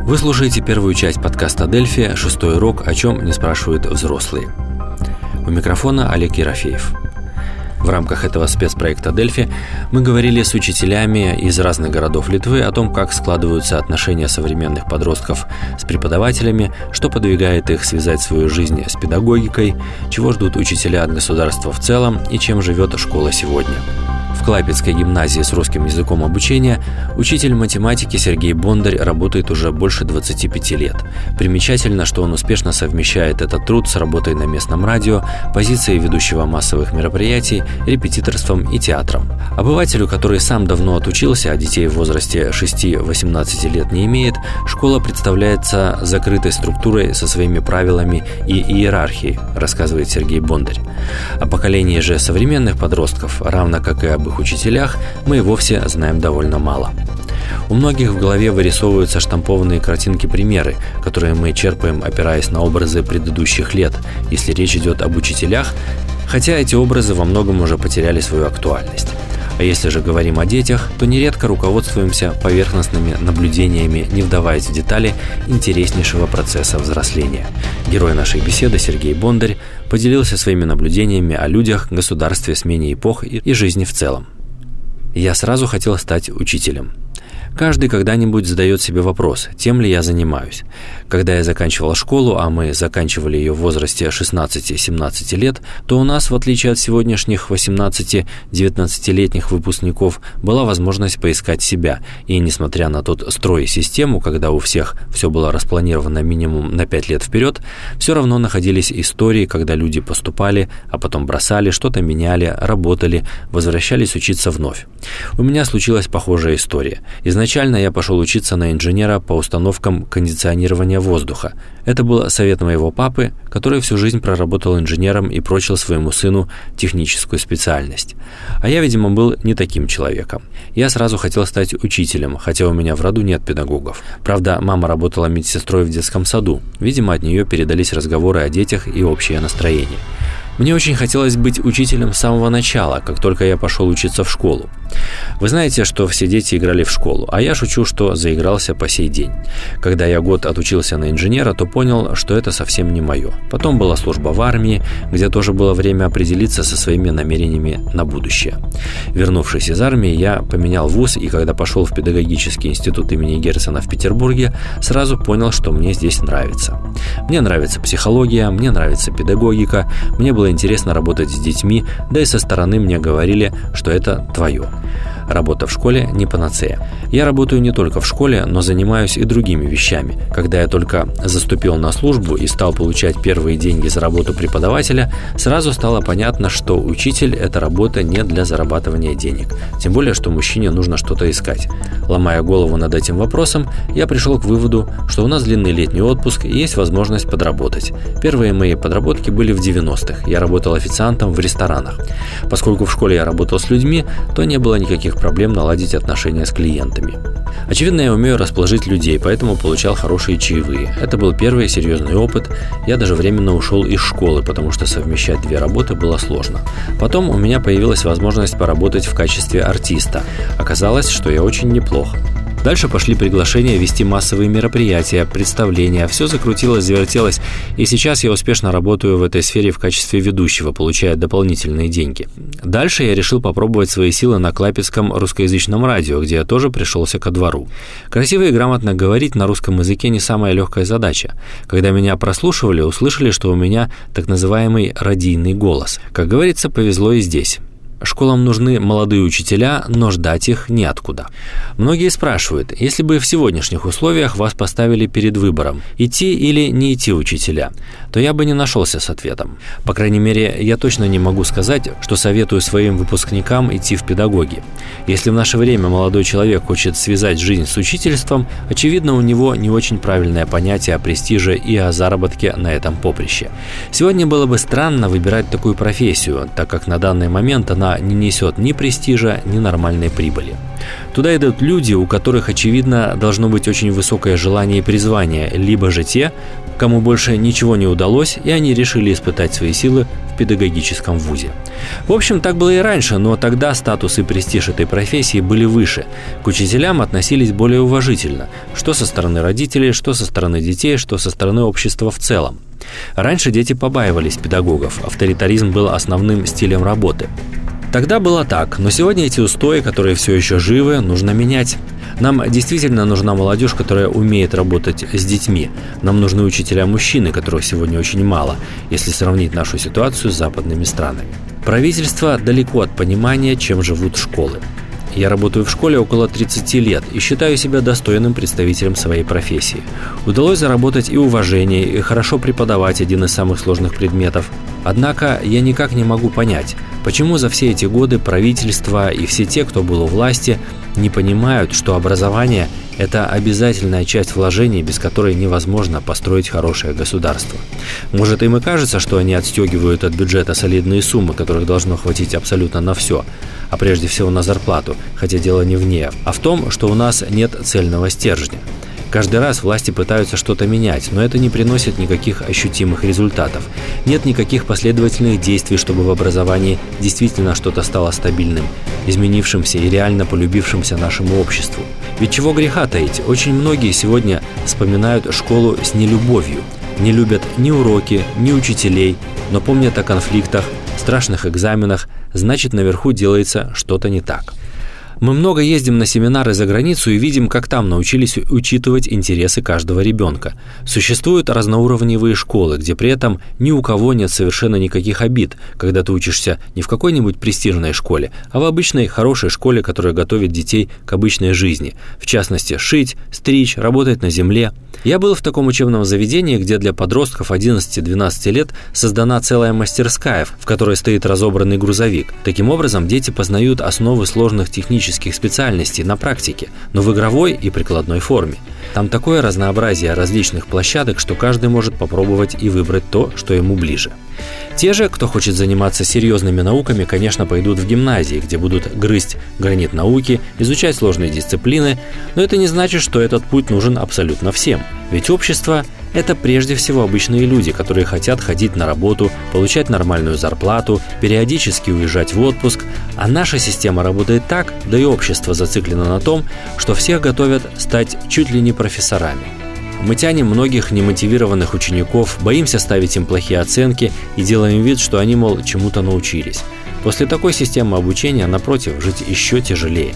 Вы слушаете первую часть подкаста «Дельфи. 6-й урок. О чем не спрашивают взрослые». У микрофона Олег Ерофеев. В рамках этого спецпроекта «Дельфи» мы говорили с учителями из разных городов Литвы о том, как складываются отношения современных подростков с преподавателями, что подвигает их связать свою жизнь с педагогикой, чего ждут учителя от государства в целом и чем живет школа сегодня. В Клайпедской гимназии с русским языком обучения учитель математики Сергей Бондарь работает уже больше 25 лет. Примечательно, что он успешно совмещает этот труд с работой на местном радио, позицией ведущего массовых мероприятий, репетиторством и театром. Обывателю, который сам давно отучился, а детей в возрасте 6-18 лет не имеет, школа представляется закрытой структурой со своими правилами и иерархией, рассказывает Сергей Бондарь. О поколении же современных подростков, равно как и об их учителях, мы и вовсе знаем довольно мало. У многих в голове вырисовываются штампованные картинки-примеры, которые мы черпаем, опираясь на образы предыдущих лет, если речь идет об учителях, хотя эти образы во многом уже потеряли свою актуальность. А если же говорим о детях, то нередко руководствуемся поверхностными наблюдениями, не вдаваясь в детали интереснейшего процесса взросления. Герой нашей беседы Сергей Бондарь поделился своими наблюдениями о людях, государстве, смене эпох и жизни в целом. «Я сразу хотел стать учителем. Каждый когда-нибудь задает себе вопрос, тем ли я занимаюсь. Когда я заканчивал школу, а мы заканчивали ее в возрасте 16-17 лет, то у нас, в отличие от сегодняшних 18-19-летних выпускников, была возможность поискать себя. И несмотря на тот строй и систему, когда у всех все было распланировано минимум на 5 лет вперед, все равно находились истории, когда люди поступали, а потом бросали, что-то меняли, работали, возвращались учиться вновь. У меня случилась похожая история. Изначально я пошел учиться на инженера по установкам кондиционирования воздуха. Это был совет моего папы, который всю жизнь проработал инженером и прочил своему сыну техническую специальность. А я, видимо, был не таким человеком. Я сразу хотел стать учителем, хотя у меня в роду нет педагогов. Правда, мама работала медсестрой в детском саду. Видимо, от нее передались разговоры о детях и общее настроение. Мне очень хотелось быть учителем с самого начала, как только я пошел учиться в школу. Вы знаете, что все дети играли в школу, а я шучу, что заигрался по сей день. Когда я год отучился на инженера, то понял, что это совсем не мое. Потом была служба в армии, где тоже было время определиться со своими намерениями на будущее. Вернувшись из армии, я поменял вуз, и когда пошел в педагогический институт имени Герцена в Петербурге, сразу понял, что мне здесь нравится. Мне нравится психология, мне нравится педагогика, мне было интересно работать с детьми, да и со стороны мне говорили, что это твое. Работа в школе не панацея. Я работаю не только в школе, но занимаюсь и другими вещами. Когда я только заступил на службу и стал получать первые деньги за работу преподавателя, сразу стало понятно, что учитель – это работа не для зарабатывания денег. Тем более, что мужчине нужно что-то искать. Ломая голову над этим вопросом, я пришел к выводу, что у нас длинный летний отпуск и есть возможность подработать. Первые мои подработки были в 90-х. Я работал официантом в ресторанах. Поскольку в школе я работал с людьми, то не было никаких проблем наладить отношения с клиентами. Очевидно, я умею расположить людей, поэтому получал хорошие чаевые. Это был первый серьезный опыт. Я даже временно ушел из школы, потому что совмещать две работы было сложно. Потом у меня появилась возможность поработать в качестве артиста. Оказалось, что я очень неплох. Дальше пошли приглашения вести массовые мероприятия, представления. Все закрутилось, завертелось, и сейчас я успешно работаю в этой сфере в качестве ведущего, получая дополнительные деньги. Дальше я решил попробовать свои силы на клайпедском русскоязычном радио, где я тоже пришелся ко двору. Красиво и грамотно говорить на русском языке не самая легкая задача. Когда меня прослушивали, услышали, что у меня так называемый радийный голос. Как говорится, повезло и здесь. Школам нужны молодые учителя, но ждать их неоткуда. Многие спрашивают, если бы в сегодняшних условиях вас поставили перед выбором, идти или не идти учителя, то я бы не нашелся с ответом. По крайней мере, я точно не могу сказать, что советую своим выпускникам идти в педагоги. Если в наше время молодой человек хочет связать жизнь с учительством, очевидно, у него не очень правильное понятие о престиже и о заработке на этом поприще. Сегодня было бы странно выбирать такую профессию, так как на данный момент она она не несет ни престижа, ни нормальной прибыли. Туда идут люди, у которых, очевидно, должно быть очень высокое желание и призвание, либо же те, кому больше ничего не удалось, и они решили испытать свои силы в педагогическом вузе. В общем, так было и раньше, но тогда статус и престиж этой профессии были выше. К учителям относились более уважительно, что со стороны родителей, что со стороны детей, что со стороны общества в целом. Раньше дети побаивались педагогов, авторитаризм был основным стилем работы. Тогда было так, но сегодня эти устои, которые все еще живы, нужно менять. Нам действительно нужна молодежь, которая умеет работать с детьми. Нам нужны учителя-мужчины, которых сегодня очень мало, если сравнить нашу ситуацию с западными странами. Правительство далеко от понимания, чем живут школы. Я работаю в школе около 30 лет и считаю себя достойным представителем своей профессии. Удалось заработать и уважение, и хорошо преподавать один из самых сложных предметов. Однако я никак не могу понять, почему за все эти годы правительство и все те, кто был у власти, не понимают, что образование – это обязательная часть вложений, без которой невозможно построить хорошее государство. Может, им и кажется, что они отстегивают от бюджета солидные суммы, которых должно хватить абсолютно на все, а прежде всего на зарплату, хотя дело не в ней, а в том, что у нас нет цельного стержня. Каждый раз власти пытаются что-то менять, но это не приносит никаких ощутимых результатов. Нет никаких последовательных действий, чтобы в образовании действительно что-то стало стабильным, изменившимся и реально полюбившимся нашему обществу. Ведь чего греха таить, очень многие сегодня вспоминают школу с нелюбовью. Не любят ни уроки, ни учителей, но помнят о конфликтах, страшных экзаменах, значит, наверху делается что-то не так. Мы много ездим на семинары за границу и видим, как там научились учитывать интересы каждого ребенка. Существуют разноуровневые школы, где при этом ни у кого нет совершенно никаких обид, когда ты учишься не в какой-нибудь престижной школе, а в обычной хорошей школе, которая готовит детей к обычной жизни. В частности, шить, стричь, работать на земле. Я был в таком учебном заведении, где для подростков 11-12 лет создана целая мастерская, в которой стоит разобранный грузовик. Таким образом, дети познают основы сложных технических специальностей на практике, но в игровой и прикладной форме. Там такое разнообразие различных площадок, что каждый может попробовать и выбрать то, что ему ближе. Те же, кто хочет заниматься серьезными науками, конечно, пойдут в гимназии, где будут грызть гранит науки, изучать сложные дисциплины, но это не значит, что этот путь нужен абсолютно всем. Ведь общество – это прежде всего обычные люди, которые хотят ходить на работу, получать нормальную зарплату, периодически уезжать в отпуск, а наша система работает так, да и общество зациклено на том, что всех готовят стать чуть ли не профессорами. Мы тянем многих немотивированных учеников, боимся ставить им плохие оценки и делаем вид, что они, мол, чему-то научились. После такой системы обучения, напротив, жить еще тяжелее.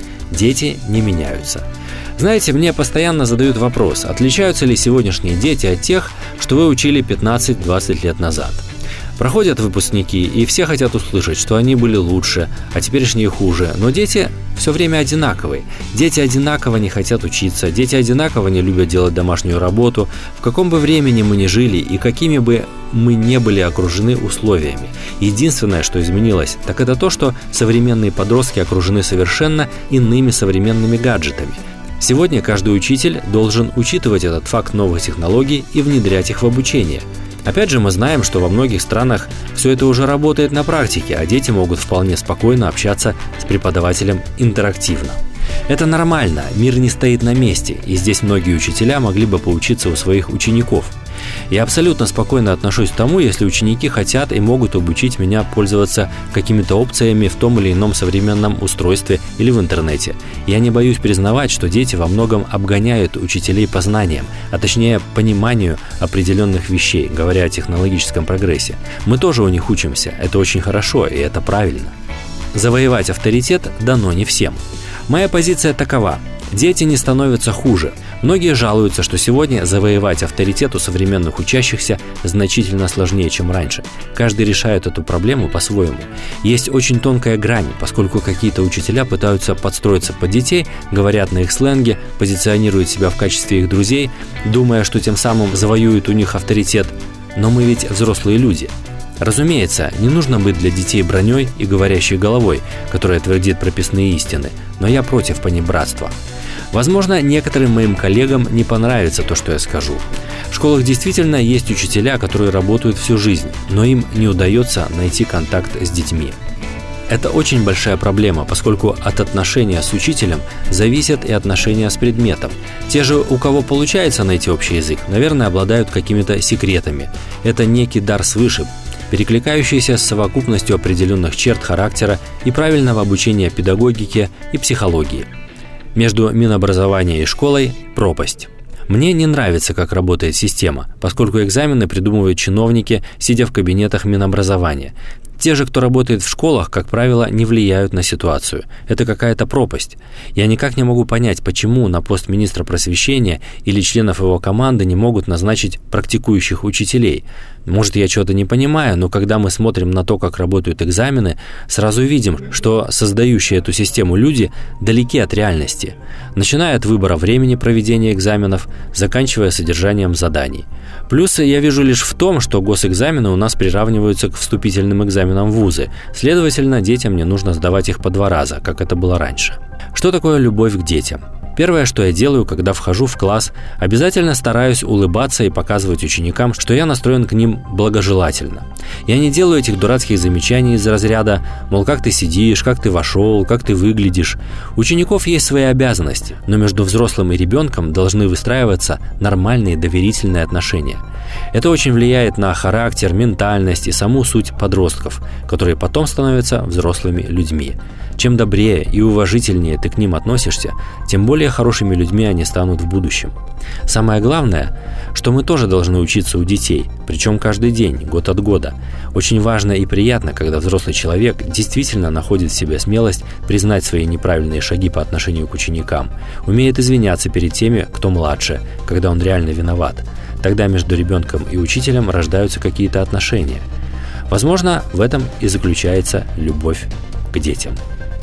Дети не меняются. Знаете, мне постоянно задают вопрос, отличаются ли сегодняшние дети от тех, что вы учили 15-20 лет назад. Проходят выпускники, и все хотят услышать, что они были лучше, а теперешние хуже. Но дети все время одинаковые. Дети одинаково не хотят учиться, дети одинаково не любят делать домашнюю работу. В каком бы времени мы ни жили и какими бы мы не были окружены условиями. Единственное, что изменилось, так это то, что современные подростки окружены совершенно иными современными гаджетами. Сегодня каждый учитель должен учитывать этот факт новых технологий и внедрять их в обучение. Опять же, мы знаем, что во многих странах все это уже работает на практике, а дети могут вполне спокойно общаться с преподавателем интерактивно. Это нормально, мир не стоит на месте, и здесь многие учителя могли бы поучиться у своих учеников. Я абсолютно спокойно отношусь к тому, если ученики хотят и могут обучить меня пользоваться какими-то опциями в том или ином современном устройстве или в интернете. Я не боюсь признавать, что дети во многом обгоняют учителей по знаниям, а точнее пониманию определенных вещей, говоря о технологическом прогрессе. Мы тоже у них учимся, это очень хорошо и это правильно. Завоевать авторитет дано не всем. Моя позиция такова. Дети не становятся хуже. Многие жалуются, что сегодня завоевать авторитет у современных учащихся значительно сложнее, чем раньше. Каждый решает эту проблему по-своему. Есть очень тонкая грань, поскольку какие-то учителя пытаются подстроиться под детей, говорят на их сленге, позиционируют себя в качестве их друзей, думая, что тем самым завоюют у них авторитет. Но мы ведь взрослые люди. Разумеется, не нужно быть для детей броней и говорящей головой, которая твердит прописные истины, но я против понебратства. Возможно, некоторым моим коллегам не понравится то, что я скажу. В школах действительно есть учителя, которые работают всю жизнь, но им не удается найти контакт с детьми. Это очень большая проблема, поскольку от отношения с учителем зависят и отношения с предметом. Те же, у кого получается найти общий язык, наверное, обладают какими-то секретами. Это некий дар свыше, перекликающийся с совокупностью определенных черт характера и правильного обучения педагогике и психологии. Между Минобразования и школой – пропасть. Мне не нравится, как работает система, поскольку экзамены придумывают чиновники, сидя в кабинетах Минобразования. Те же, кто работает в школах, как правило, не влияют на ситуацию. Это какая-то пропасть. Я никак не могу понять, почему на пост министра просвещения или членов его команды не могут назначить практикующих учителей. Может, я чего-то не понимаю, но когда мы смотрим на то, как работают экзамены, сразу видим, что создающие эту систему люди далеки от реальности. Начиная от выбора времени проведения экзаменов, заканчивая содержанием заданий. Плюсы я вижу лишь в том, что госэкзамены у нас приравниваются к вступительным экзаменам в вузы. Следовательно, детям не нужно сдавать их по 2 раза, как это было раньше. Что такое любовь к детям? Первое, что я делаю, когда вхожу в класс, обязательно стараюсь улыбаться и показывать ученикам, что я настроен к ним благожелательно. Я не делаю этих дурацких замечаний из разряда, мол, как ты сидишь, как ты вошел, как ты выглядишь. У учеников есть свои обязанности, но между взрослым и ребенком должны выстраиваться нормальные доверительные отношения. Это очень влияет на характер, ментальность и саму суть подростков, которые потом становятся взрослыми людьми. Чем добрее и уважительнее ты к ним относишься, тем более хорошими людьми они станут в будущем. Самое главное, что мы тоже должны учиться у детей, причем каждый день, год от года. Очень важно и приятно, когда взрослый человек действительно находит в себе смелость признать свои неправильные шаги по отношению к ученикам, умеет извиняться перед теми, кто младше, когда он реально виноват. Тогда между ребенком и учителем рождаются какие-то отношения. Возможно, в этом и заключается любовь к детям.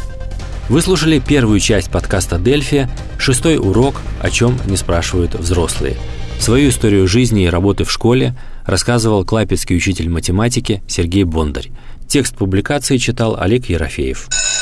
Вы слушали первую часть подкаста «Дельфи», 6-й урок «О чем не спрашивают взрослые». Свою историю жизни и работы в школе рассказывал клайпедский учитель математики Сергей Бондарь. Текст публикации читал Олег Ерофеев.